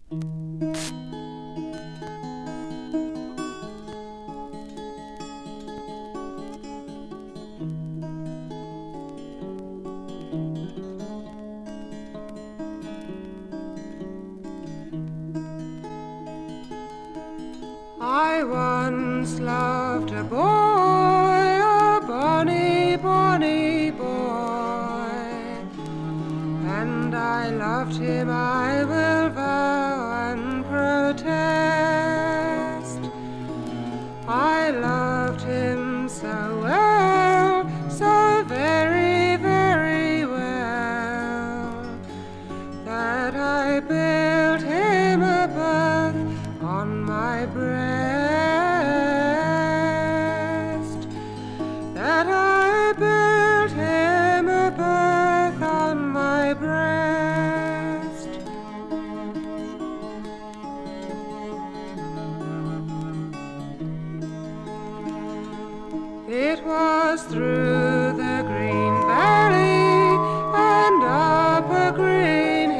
I once loved a boy, a bonny, bonny boy, and I loved him, I will vow and protest. I loved him so well, so very, very well, that I built him a berth on my breast, that I built him a berth on my breast. It was through the green valley and up a green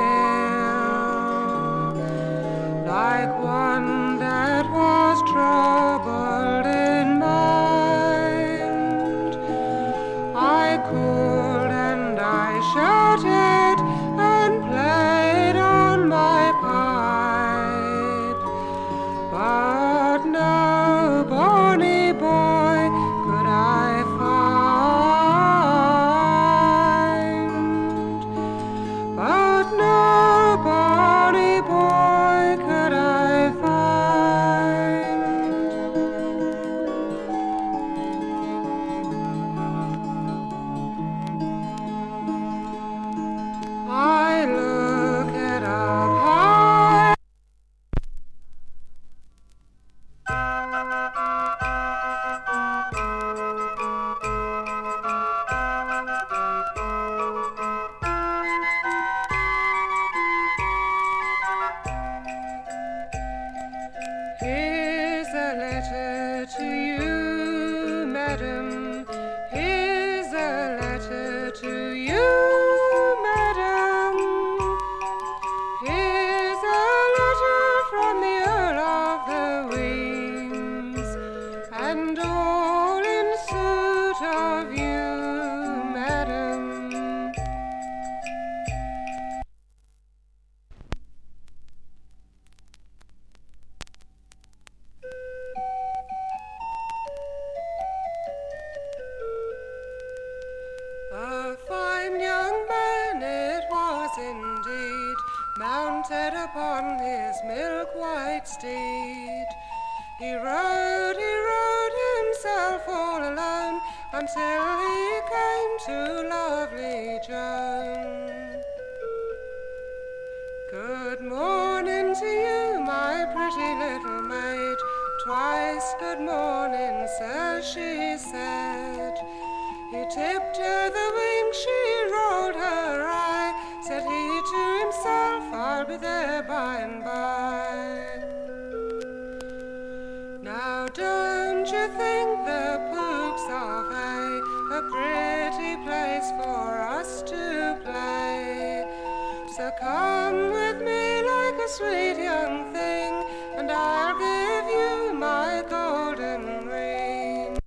hill, like one that was troubled in mind. I called and I shouted and played on my pipe, but no bonny boy could I find, but no bonny boy could I find. I look it up high. Here's a letter to you, madam. Here's a letter to you, madam. Here's a letter from the Earl of the Wings, and all in suit of you, madam. A fine young man it was indeed, mounted upon his milk-white steed. He rode himself all alone, until he came to lovely Joan. Good morning to you, my pretty little maid. Twice good morning, sir, she said. He tipped her the wing, she rolled her eye. Said he to himself, I'll be there by and by. Now don't you think the Pooks of Hay a pretty place for us to play? So come with me like a sweet young thing, and I'll give you my golden ring.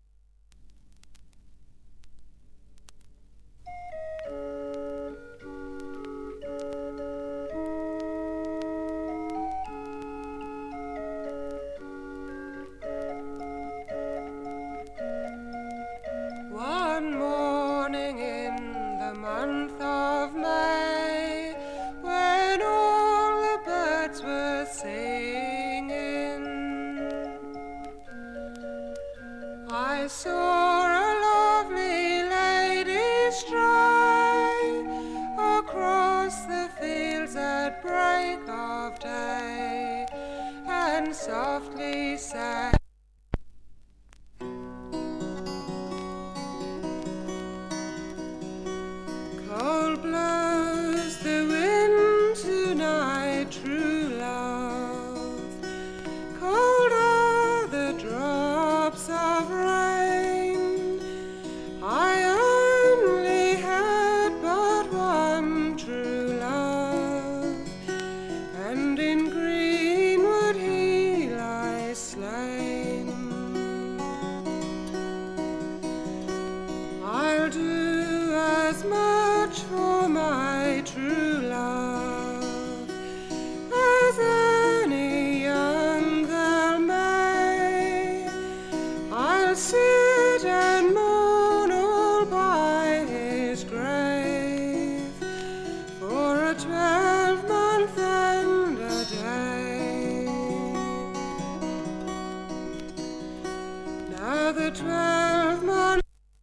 One morning in the month of May, when all the birds were singing, I saw a lovely lady stray across the fields at break of day, and softly sang. Cold blows the wind tonight, true love. Cold are the drops of rain. I only had but one true love, and in 12 months.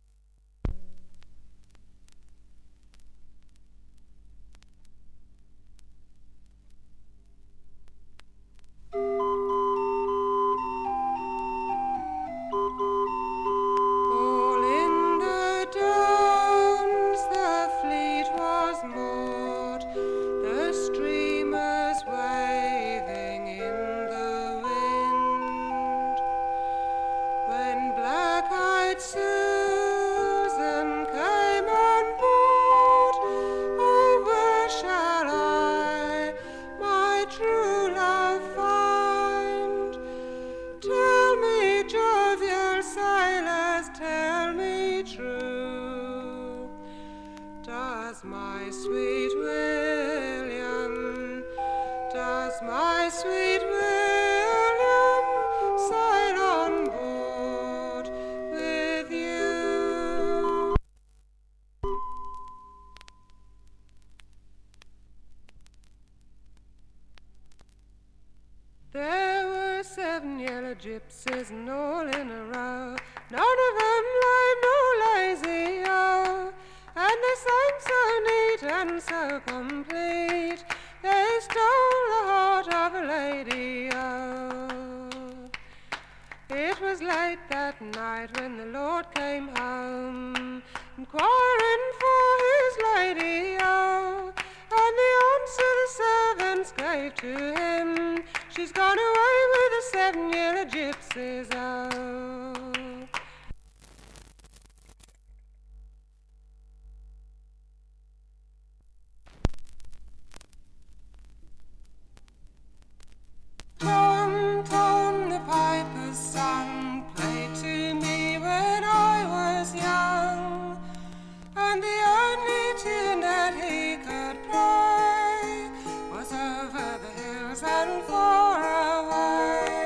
All in the downs the fleet was moored, the streamers waving in the wind. When black-eyed Susan came on board, oh, where shall I my true love find? Tell me, jovial sailors, tell me true, does my sweet William, does my sweet William sail on board with you? There were 7 yellow gypsies and all in a row, none of them lame nor lazy, oh, and they sang so neat and so complete, they stole the heart of a lady, oh. It was late that night when the Lord came home, inquiring for his lady, oh, and the answer the servants gave to him, she's gone away with the 7 yellow gypsies, oh. Tom, Tom, the piper's son, played to me when I was young, and the only tune that he could play was over the hills and far away.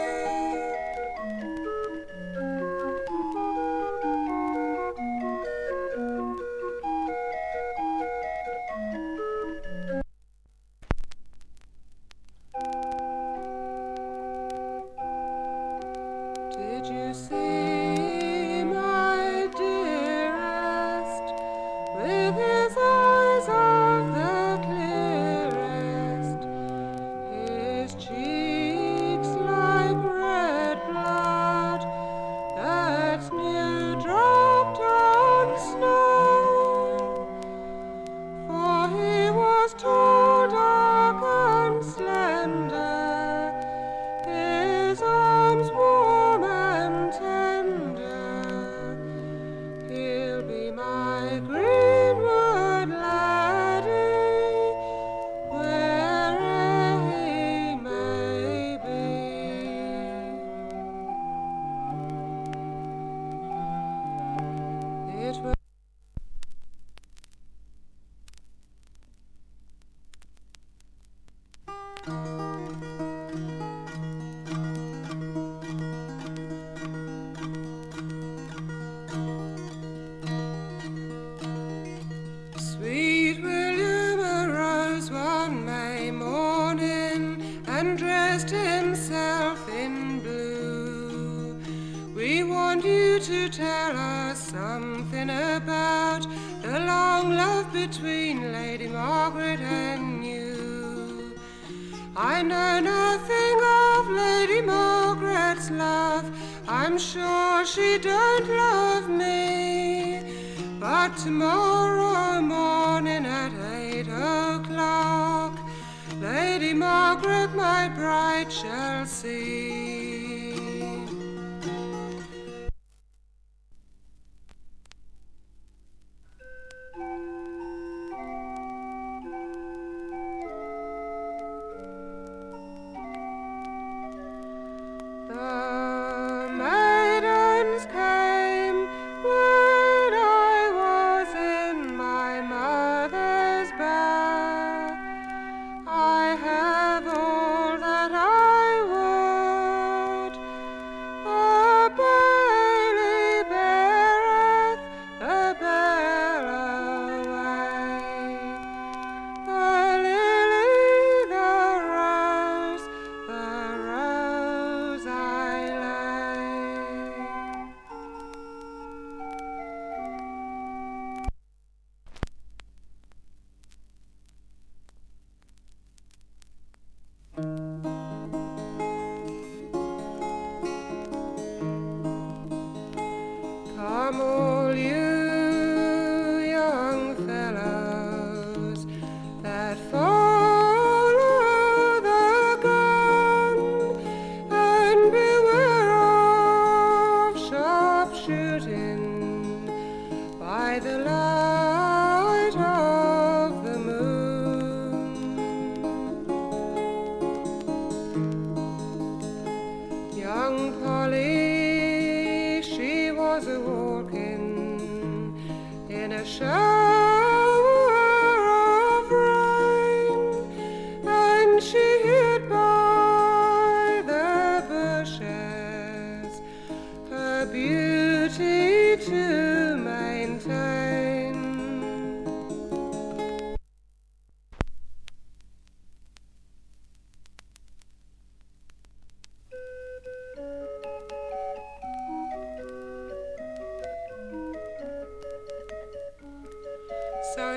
Did you see my dearest with his eyes of the clearest, his cheeks like red blood that's new dropped on snow? For he was tall, dark and slender, his arms warm and tender. He'll be my greenwood laddie, where'er he may be. It was Sweet William arose one May morning and dressed himself in blue. We want you to tell us something about the long love between Lady Margaret and you. I know nothing of Lady Margaret's love, I'm sure she don't love me. But tomorrow morning at 8 o'clock, Lady Margaret, my bride, shall see. The maidens came when I was in my mother's bower. I have all that I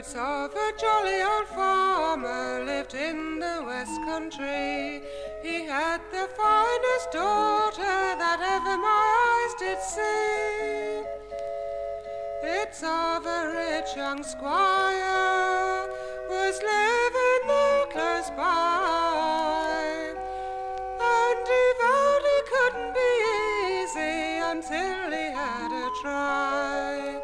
Words of a jolly old farmer lived in the West Country. He had the finest daughter that ever my eyes did see. It's of a rich young squire was living there close by, and he vowed he couldn't be easy until he had a try.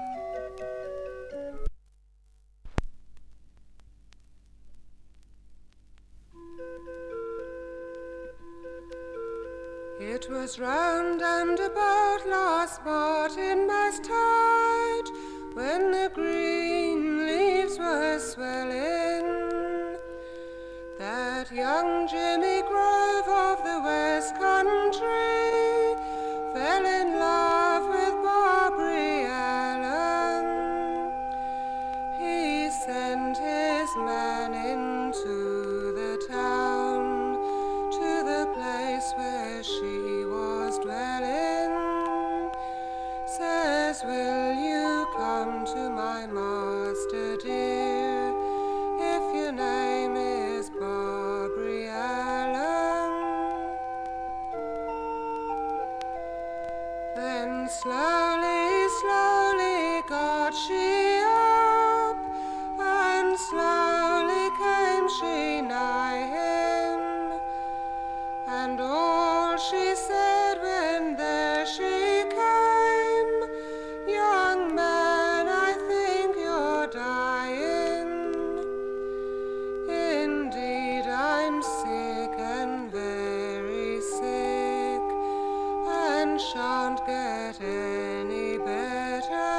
It was round and about last Martinmas tide, when the green leaves were swelling, that young Jimmy Grove of the West Country fell in love with Barbary Allen. He sent his man into the town, to the place where she was dwelling. Says, will you come to my master dear, if your name is Barbary Allen? Then slowly, slowly got she up, and slowly came she nigh him, and all she said when there she came, young man, I think you're dying. Indeed, I'm sick and very sick, and shan't get any better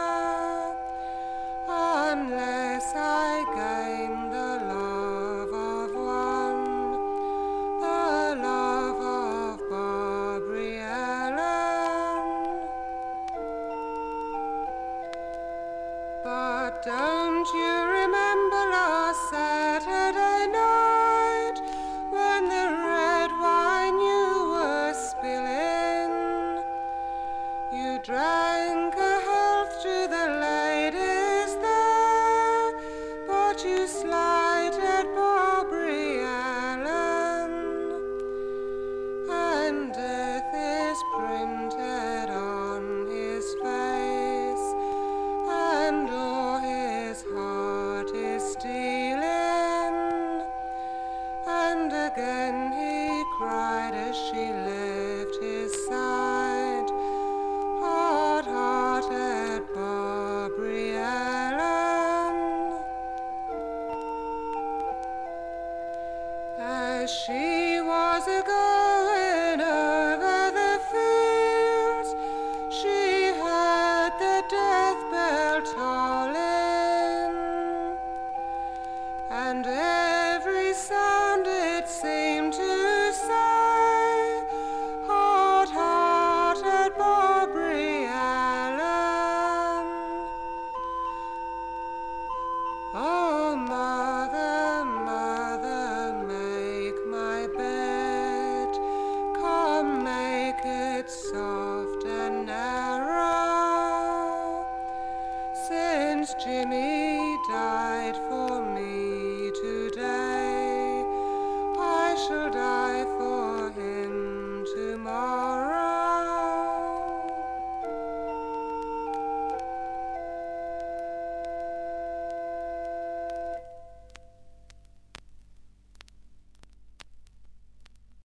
unless I gain the love of one, the love of Barbary Allen. But don't you remember last Saturday night, when the red wine you were spilling? You drank a health to the ladies there, but you slighted Barbary Allen, and death is printed on his face, and all his heart is stealing. And again he cried as she left his side, hard-hearted Barbary Allen. As she was a-going over the fields, she heard the death bell tolling, and